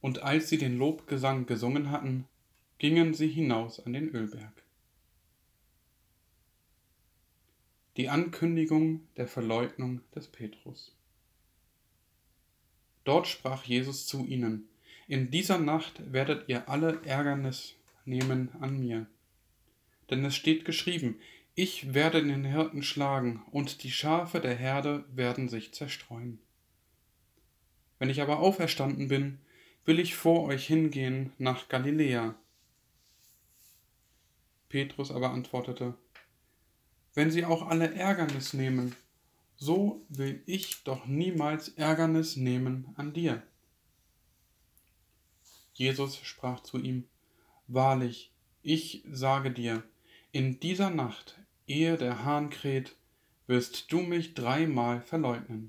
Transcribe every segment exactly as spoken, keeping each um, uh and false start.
Und als sie den Lobgesang gesungen hatten, gingen sie hinaus an den Ölberg. Die Ankündigung der Verleugnung des Petrus. Dort sprach Jesus zu ihnen: In dieser Nacht werdet ihr alle Ärgernis nehmen an mir. Denn es steht geschrieben: Ich werde den Hirten schlagen, und die Schafe der Herde werden sich zerstreuen. Wenn ich aber auferstanden bin, will ich vor euch hingehen nach Galiläa. Petrus aber antwortete: Wenn sie auch alle Ärgernis nehmen, so will ich doch niemals Ärgernis nehmen an dir. Jesus sprach zu ihm: Wahrlich, ich sage dir, in dieser Nacht, ehe der Hahn kräht, wirst du mich dreimal verleugnen.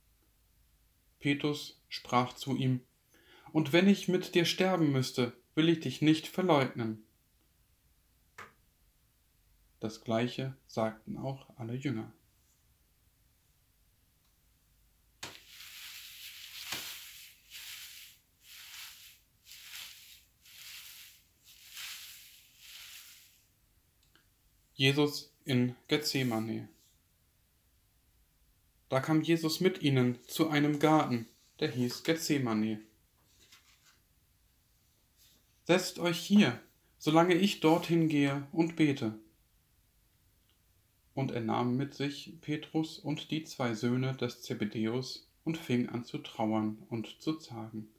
Petrus sprach zu ihm: Und wenn ich mit dir sterben müsste, will ich dich nicht verleugnen. Das Gleiche sagten auch alle Jünger. Jesus in Gethsemane. Da kam Jesus mit ihnen zu einem Garten, der hieß Gethsemane. Setzt euch hier, solange ich dorthin gehe und bete. Und er nahm mit sich Petrus und die zwei Söhne des Zebedäus und fing an zu trauern und zu zagen.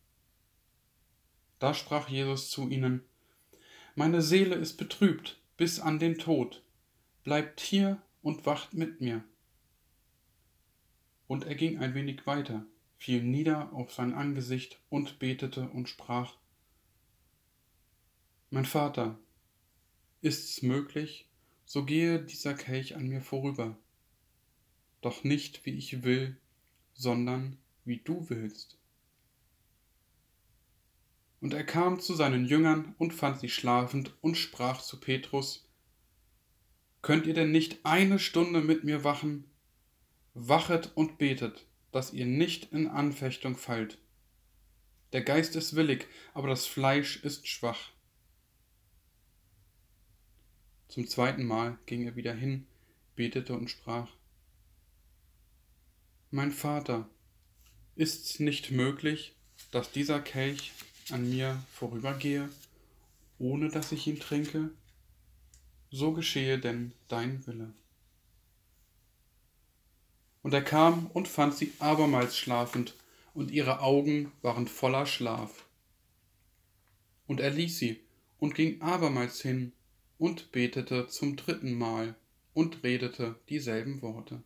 Da sprach Jesus zu ihnen: Meine Seele ist betrübt bis an den Tod. Bleibt hier und wacht mit mir. Und er ging ein wenig weiter, fiel nieder auf sein Angesicht und betete und sprach: Mein Vater, ist's möglich, so gehe dieser Kelch an mir vorüber. Doch nicht wie ich will, sondern wie du willst. Und er kam zu seinen Jüngern und fand sie schlafend und sprach zu Petrus: Könnt ihr denn nicht eine Stunde mit mir wachen? Wachet und betet, dass ihr nicht in Anfechtung fallt. Der Geist ist willig, aber das Fleisch ist schwach. Zum zweiten Mal ging er wieder hin, betete und sprach: Mein Vater, ist's nicht möglich, dass dieser Kelch an mir vorübergehe, ohne dass ich ihn trinke? So geschehe denn dein Wille. Und er kam und fand sie abermals schlafend, und ihre Augen waren voller Schlaf. Und er ließ sie und ging abermals hin und betete zum dritten Mal und redete dieselben Worte.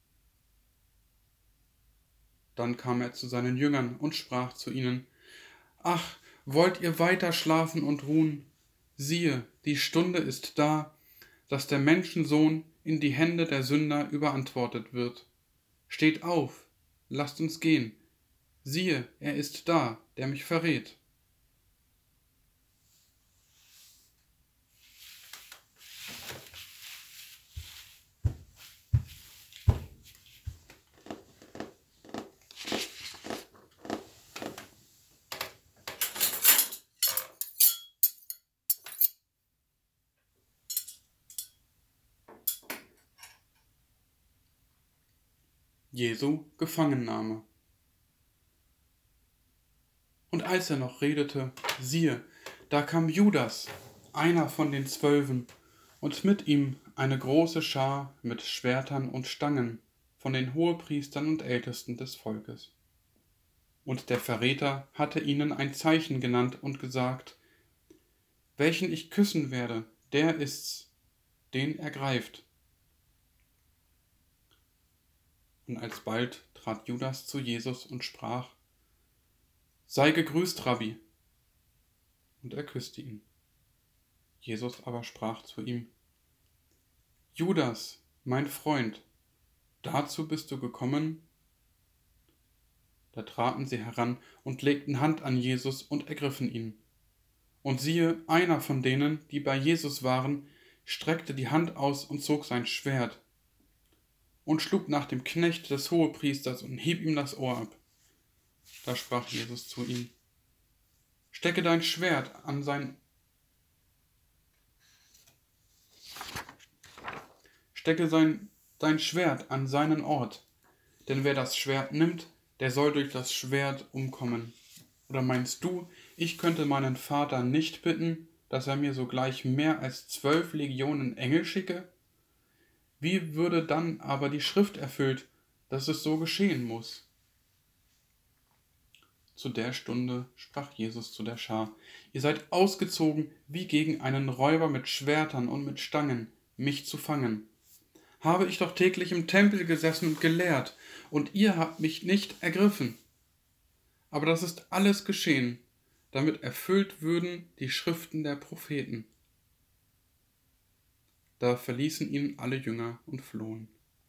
Dann kam er zu seinen Jüngern und sprach zu ihnen: Ach, wollt ihr weiter schlafen und ruhen? Siehe, die Stunde ist da, dass der Menschensohn in die Hände der Sünder überantwortet wird. Steht auf, lasst uns gehen. Siehe, er ist da, der mich verrät. Jesu Gefangennahme. Und als er noch redete, siehe, da kam Judas, einer von den Zwölfen, und mit ihm eine große Schar mit Schwertern und Stangen von den Hohepriestern und Ältesten des Volkes. Und der Verräter hatte ihnen ein Zeichen genannt und gesagt: Welchen ich küssen werde, der ist's, den ergreift. Und alsbald trat Judas zu Jesus und sprach: Sei gegrüßt, Rabbi. Und er küsste ihn. Jesus aber sprach zu ihm: Judas, mein Freund, dazu bist du gekommen? Da traten sie heran und legten Hand an Jesus und ergriffen ihn. Und siehe, einer von denen, die bei Jesus waren, streckte die Hand aus und zog sein Schwert und schlug nach dem Knecht des Hohepriesters und hieb ihm das Ohr ab. Da sprach Jesus zu ihm: Stecke dein Schwert an sein Stecke sein, dein Schwert an seinen Ort, denn wer das Schwert nimmt, der soll durch das Schwert umkommen. Oder meinst du, ich könnte meinen Vater nicht bitten, dass er mir sogleich mehr als zwölf Legionen Engel schicke? Wie würde dann aber die Schrift erfüllt, dass es so geschehen muss? Zu der Stunde sprach Jesus zu der Schar: Ihr seid ausgezogen wie gegen einen Räuber mit Schwertern und mit Stangen, mich zu fangen. Habe ich doch täglich im Tempel gesessen und gelehrt, und ihr habt mich nicht ergriffen. Aber das ist alles geschehen, damit erfüllt würden die Schriften der Propheten. Da verließen ihn alle Jünger und flohen.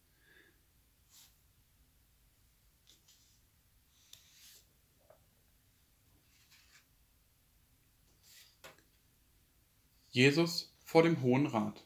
Jesus vor dem Hohen Rat.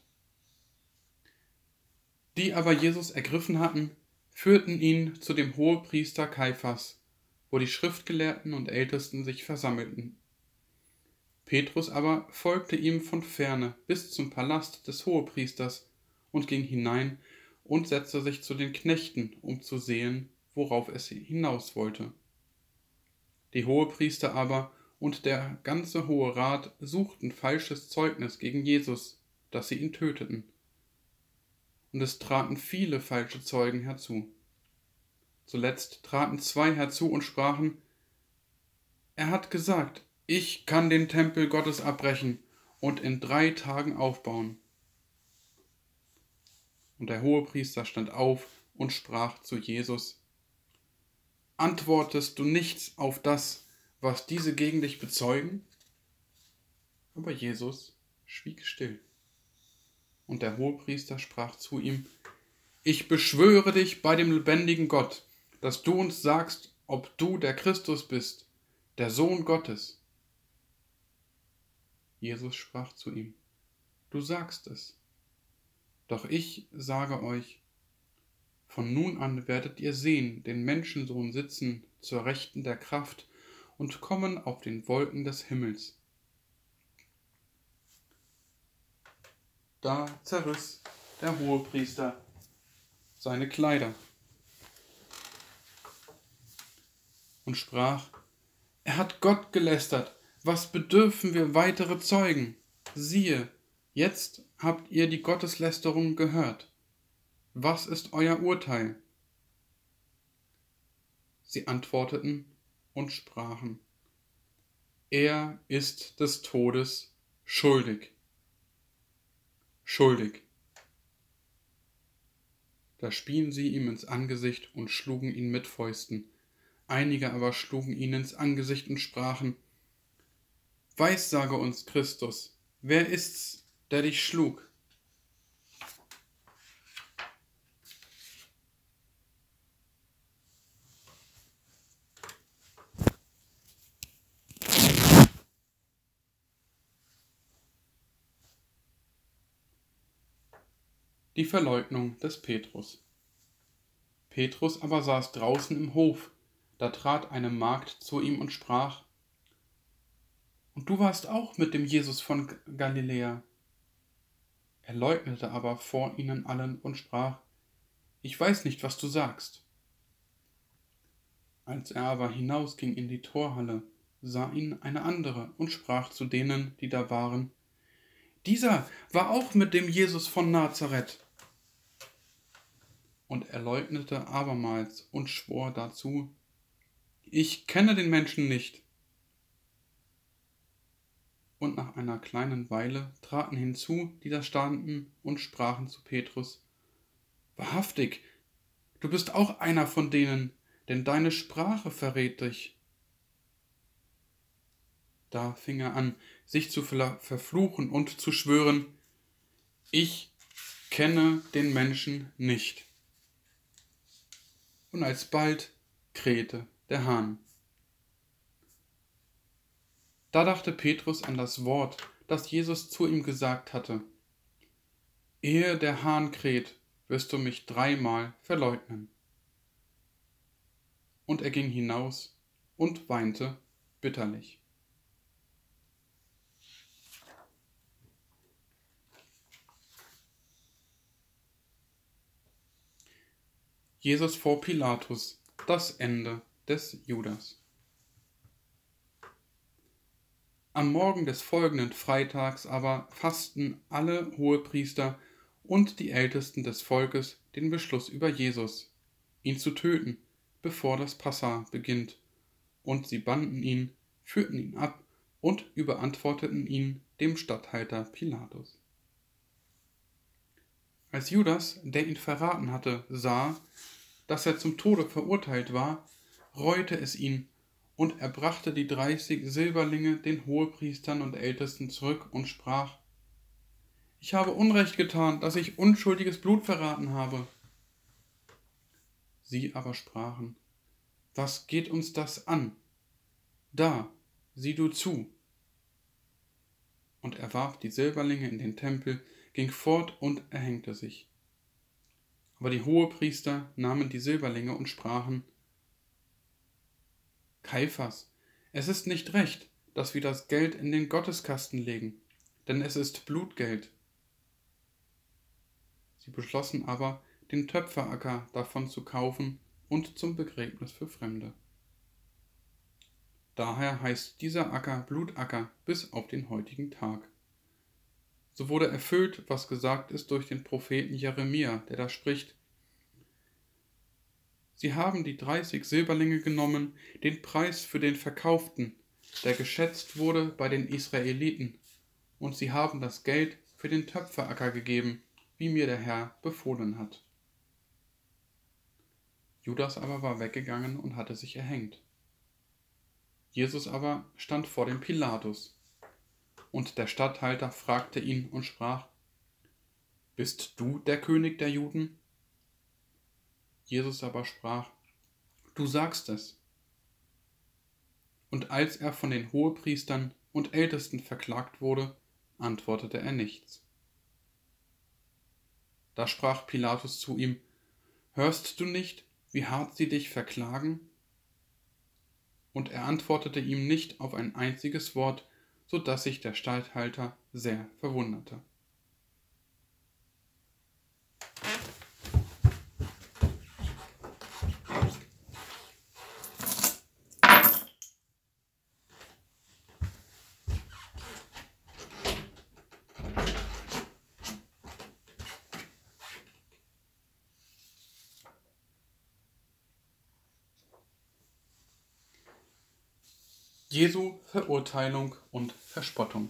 Die aber Jesus ergriffen hatten, führten ihn zu dem Hohepriester Kaiphas, wo die Schriftgelehrten und Ältesten sich versammelten. Petrus aber folgte ihm von ferne bis zum Palast des Hohepriesters und ging hinein und setzte sich zu den Knechten, um zu sehen, worauf es hinaus wollte. Die Hohepriester aber und der ganze Hohe Rat suchten falsches Zeugnis gegen Jesus, dass sie ihn töteten. Und es traten viele falsche Zeugen herzu. Zuletzt traten zwei herzu und sprachen: Er hat gesagt, ich kann den Tempel Gottes abbrechen und in drei Tagen aufbauen. Und der Hohepriester stand auf und sprach zu Jesus: Antwortest du nichts auf das, was diese gegen dich bezeugen? Aber Jesus schwieg still. Und der Hohepriester sprach zu ihm: Ich beschwöre dich bei dem lebendigen Gott, dass du uns sagst, ob du der Christus bist, der Sohn Gottes. Jesus sprach zu ihm: Du sagst es. Doch ich sage euch, von nun an werdet ihr sehen den Menschensohn sitzen zur Rechten der Kraft und kommen auf den Wolken des Himmels. Da zerriss der Hohepriester seine Kleider und sprach: Er hat Gott gelästert, was bedürfen wir weitere Zeugen? Siehe, jetzt habt ihr die Gotteslästerung gehört. Was ist euer Urteil? Sie antworteten und sprachen: Er ist des Todes schuldig. Schuldig. Da spien sie ihm ins Angesicht und schlugen ihn mit Fäusten. Einige aber schlugen ihn ins Angesicht und sprachen: Weissage uns, Christus, wer ist's, der dich schlug? Die Verleugnung des Petrus. Petrus aber saß draußen im Hof, da trat eine Magd zu ihm und sprach: Und du warst auch mit dem Jesus von Galiläa. Er leugnete aber vor ihnen allen und sprach: Ich weiß nicht, was du sagst. Als er aber hinausging in die Torhalle, sah ihn eine andere und sprach zu denen, die da waren: Dieser war auch mit dem Jesus von Nazareth. Und er leugnete abermals und schwor dazu: Ich kenne den Menschen nicht. Und nach einer kleinen Weile traten hinzu, die da standen, und sprachen zu Petrus: Wahrhaftig, du bist auch einer von denen, denn deine Sprache verrät dich. Da fing er an, sich zu verfluchen und zu schwören: Ich kenne den Menschen nicht. Und alsbald krähte der Hahn. Da dachte Petrus an das Wort, das Jesus zu ihm gesagt hatte: Ehe der Hahn kräht, wirst du mich dreimal verleugnen. Und er ging hinaus und weinte bitterlich. Jesus vor Pilatus, das Ende des Judas. Am Morgen des folgenden Freitags aber fassten alle Hohepriester und die Ältesten des Volkes den Beschluss über Jesus, ihn zu töten, bevor das Passa beginnt, und sie banden ihn, führten ihn ab und überantworteten ihn dem Statthalter Pilatus. Als Judas, der ihn verraten hatte, sah, dass er zum Tode verurteilt war, reute es ihn, und er brachte die dreißig Silberlinge den Hohepriestern und Ältesten zurück und sprach: Ich habe Unrecht getan, dass ich unschuldiges Blut verraten habe. Sie aber sprachen: Was geht uns das an? Da, sieh du zu. Und er warf die Silberlinge in den Tempel, ging fort und erhängte sich. Aber die Hohepriester nahmen die Silberlinge und sprachen: Kaiphas, es ist nicht recht, dass wir das Geld in den Gotteskasten legen, denn es ist Blutgeld. Sie beschlossen aber, den Töpferacker davon zu kaufen und zum Begräbnis für Fremde. Daher heißt dieser Acker Blutacker bis auf den heutigen Tag. So wurde erfüllt, was gesagt ist durch den Propheten Jeremia, der da spricht: Sie haben die dreißig Silberlinge genommen, den Preis für den Verkauften, der geschätzt wurde bei den Israeliten, und sie haben das Geld für den Töpferacker gegeben, wie mir der Herr befohlen hat. Judas aber war weggegangen und hatte sich erhängt. Jesus aber stand vor dem Pilatus, und der Statthalter fragte ihn und sprach: Bist du der König der Juden? Jesus aber sprach: Du sagst es. Und als er von den Hohepriestern und Ältesten verklagt wurde, antwortete er nichts. Da sprach Pilatus zu ihm: Hörst du nicht, wie hart sie dich verklagen? Und er antwortete ihm nicht auf ein einziges Wort, so dass sich der Statthalter sehr verwunderte. Jesu Verurteilung und Verspottung.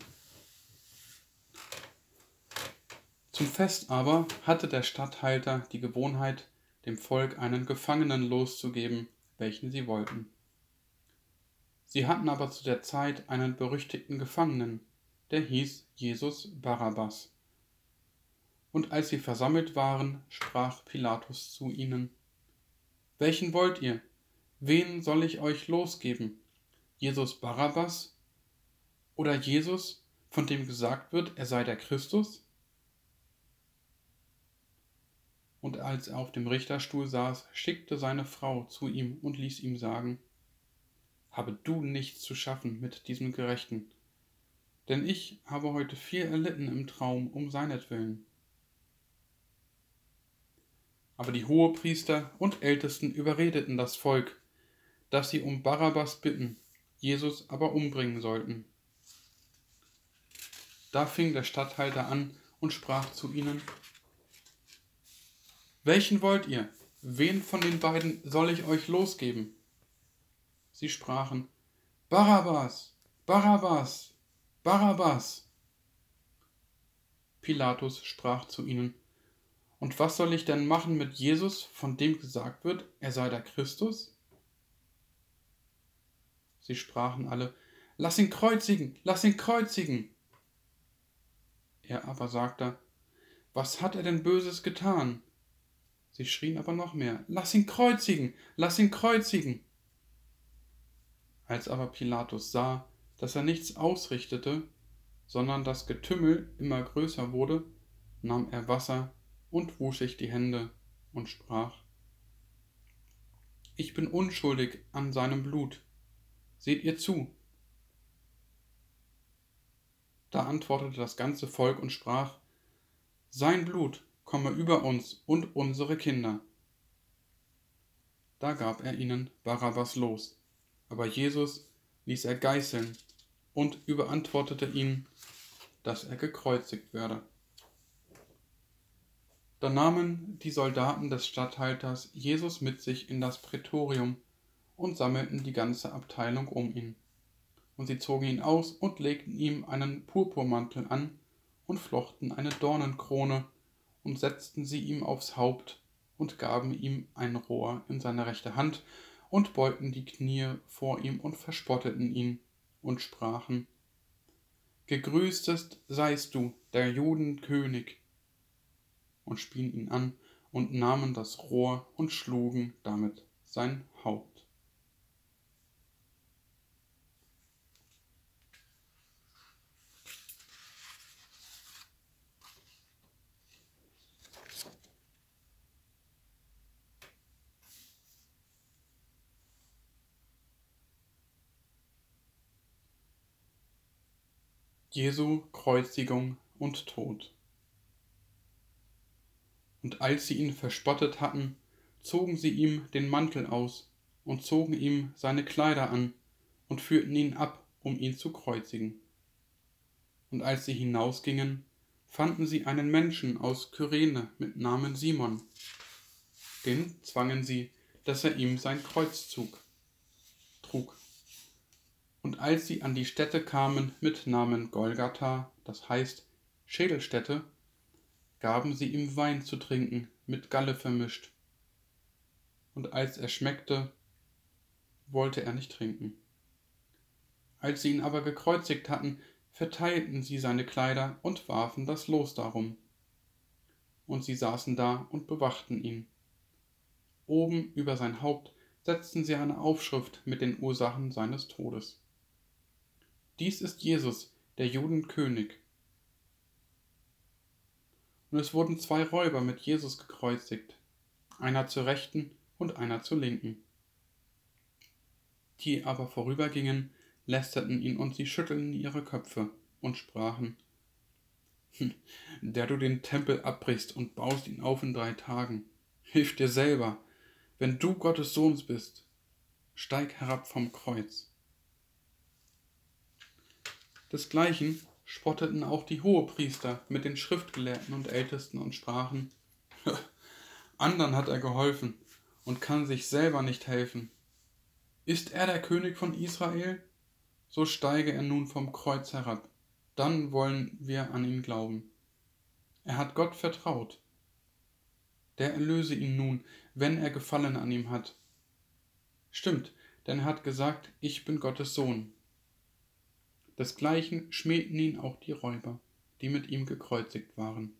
Zum Fest aber hatte der Statthalter die Gewohnheit, dem Volk einen Gefangenen loszugeben, welchen sie wollten. Sie hatten aber zu der Zeit einen berüchtigten Gefangenen, der hieß Jesus Barabbas. Und als sie versammelt waren, sprach Pilatus zu ihnen: Welchen wollt ihr? Wen soll ich euch losgeben? Jesus Barabbas oder Jesus, von dem gesagt wird, er sei der Christus? Und als er auf dem Richterstuhl saß, schickte seine Frau zu ihm und ließ ihm sagen: Habe du nichts zu schaffen mit diesem Gerechten, denn ich habe heute viel erlitten im Traum um seinetwillen. Aber die Hohepriester und Ältesten überredeten das Volk, dass sie um Barabbas bitten, Jesus aber umbringen sollten. Da fing der Statthalter an und sprach zu ihnen: Welchen wollt ihr? Wen von den beiden soll ich euch losgeben? Sie sprachen: Barabbas, Barabbas, Barabbas. Pilatus sprach zu ihnen: Und was soll ich denn machen mit Jesus, von dem gesagt wird, er sei der Christus? Sie sprachen alle: Lass ihn kreuzigen, lass ihn kreuzigen. Er aber sagte: Was hat er denn Böses getan? Sie schrien aber noch mehr: Lass ihn kreuzigen, lass ihn kreuzigen. Als aber Pilatus sah, dass er nichts ausrichtete, sondern das Getümmel immer größer wurde, nahm er Wasser und wusch sich die Hände und sprach: Ich bin unschuldig an seinem Blut. Seht ihr zu. Da antwortete das ganze Volk und sprach: Sein Blut komme über uns und unsere Kinder. Da gab er ihnen Barabbas los, aber Jesus ließ er geißeln und überantwortete ihnen, dass er gekreuzigt werde. Da nahmen die Soldaten des Statthalters Jesus mit sich in das Prätorium und sammelten die ganze Abteilung um ihn. Und sie zogen ihn aus und legten ihm einen Purpurmantel an und flochten eine Dornenkrone und setzten sie ihm aufs Haupt und gaben ihm ein Rohr in seine rechte Hand und beugten die Knie vor ihm und verspotteten ihn und sprachen: Gegrüßtest seist du, der Juden König, und spien ihn an und nahmen das Rohr und schlugen damit sein Haupt. Jesu Kreuzigung und Tod. Und als sie ihn verspottet hatten, zogen sie ihm den Mantel aus und zogen ihm seine Kleider an und führten ihn ab, um ihn zu kreuzigen. Und als sie hinausgingen, fanden sie einen Menschen aus Kyrene mit Namen Simon. Den zwangen sie, dass er ihm sein Kreuzzug trug. Und als sie an die Stätte kamen mit Namen Golgatha, das heißt Schädelstätte, gaben sie ihm Wein zu trinken, mit Galle vermischt. Und als er schmeckte, wollte er nicht trinken. Als sie ihn aber gekreuzigt hatten, verteilten sie seine Kleider und warfen das Los darum. Und sie saßen da und bewachten ihn. Oben über sein Haupt setzten sie eine Aufschrift mit den Ursachen seines Todes. Dies ist Jesus, der Juden König. Und es wurden zwei Räuber mit Jesus gekreuzigt, einer zur Rechten und einer zur Linken. Die aber vorübergingen, lästerten ihn und sie schüttelten ihre Köpfe und sprachen: Der du den Tempel abbrichst und baust ihn auf in drei Tagen, hilf dir selber, wenn du Gottes Sohn bist, steig herab vom Kreuz. Desgleichen spotteten auch die Hohepriester mit den Schriftgelehrten und Ältesten und sprachen: Andern hat er geholfen und kann sich selber nicht helfen. Ist er der König von Israel? So steige er nun vom Kreuz herab, dann wollen wir an ihn glauben. Er hat Gott vertraut. Der erlöse ihn nun, wenn er Gefallen an ihm hat. Stimmt, denn er hat gesagt, ich bin Gottes Sohn. Desgleichen schmähten ihn auch die Räuber, die mit ihm gekreuzigt waren.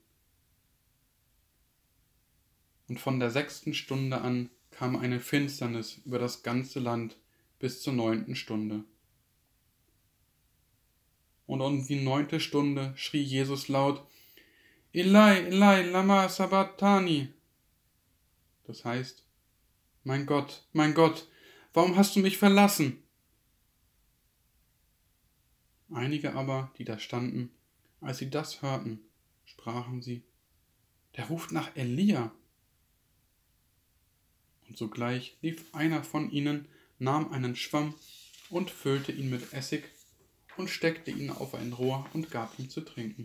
Und von der sechsten Stunde an kam eine Finsternis über das ganze Land bis zur neunten Stunde. Und um die neunte Stunde schrie Jesus laut: Eli, Eli, lama sabachthani. Das heißt: Mein Gott, mein Gott, warum hast du mich verlassen? Einige aber, die da standen, als sie das hörten, sprachen sie: Der ruft nach Elia. Und sogleich lief einer von ihnen, nahm einen Schwamm und füllte ihn mit Essig und steckte ihn auf ein Rohr und gab ihm zu trinken.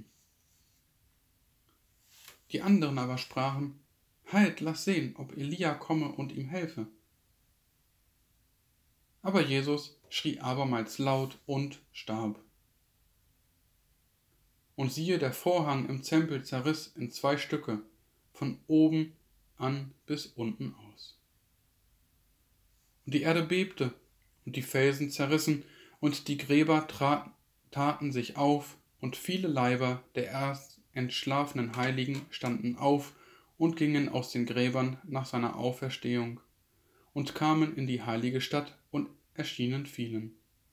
Die anderen aber sprachen: Halt, lass sehen, ob Elia komme und ihm helfe. Aber Jesus schrie abermals laut und starb. Und siehe, der Vorhang im Tempel zerriss in zwei Stücke, von oben an bis unten aus. Und die Erde bebte, und die Felsen zerrissen, und die Gräber traten, taten sich auf, und viele Leiber der erst entschlafenen Heiligen standen auf und gingen aus den Gräbern nach seiner Auferstehung und kamen in die heilige Stadt und erschienen vielen.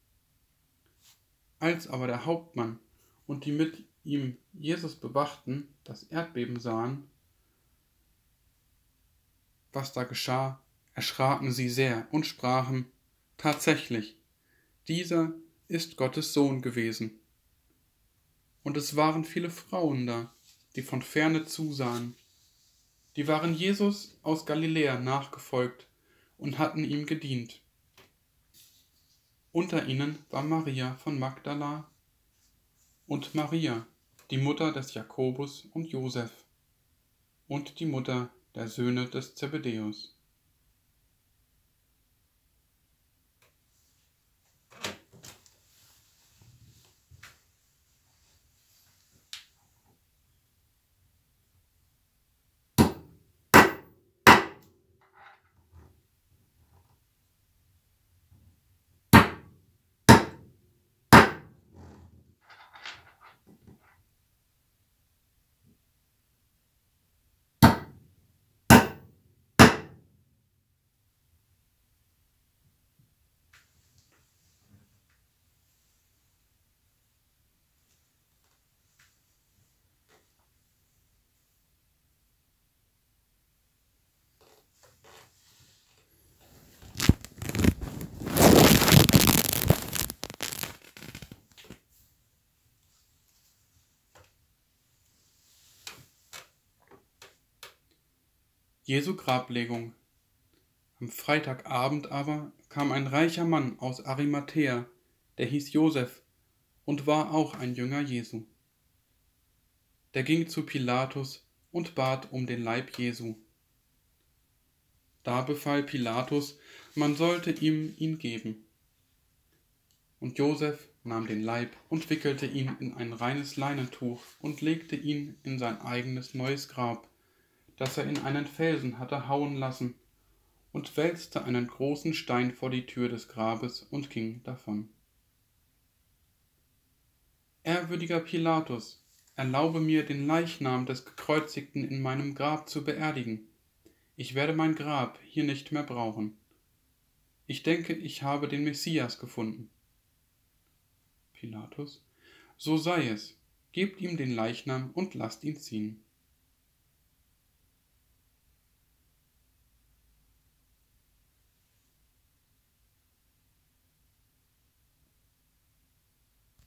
Als aber der Hauptmann und die mit ihm Jesus bewachten, das Erdbeben sahen, was da geschah, erschraken sie sehr und sprachen: Tatsächlich, dieser ist Gottes Sohn gewesen. Und es waren viele Frauen da, die von ferne zusahen. Die waren Jesus aus Galiläa nachgefolgt und hatten ihm gedient. Unter ihnen war Maria von Magdala und Maria, die Mutter des Jakobus und Josef, und die Mutter der Söhne des Zebedäus. Jesu Grablegung. Am Freitagabend aber kam ein reicher Mann aus Arimathäa, der hieß Josef und war auch ein Jünger Jesu. Der ging zu Pilatus und bat um den Leib Jesu. Da befahl Pilatus, man sollte ihm ihn geben. Und Josef nahm den Leib und wickelte ihn in ein reines Leinentuch und legte ihn in sein eigenes neues Grab, das er in einen Felsen hatte hauen lassen, und wälzte einen großen Stein vor die Tür des Grabes und ging davon. Ehrwürdiger Pilatus, erlaube mir, den Leichnam des Gekreuzigten in meinem Grab zu beerdigen. Ich werde mein Grab hier nicht mehr brauchen. Ich denke, ich habe den Messias gefunden. Pilatus: So sei es, gebt ihm den Leichnam und lasst ihn ziehen.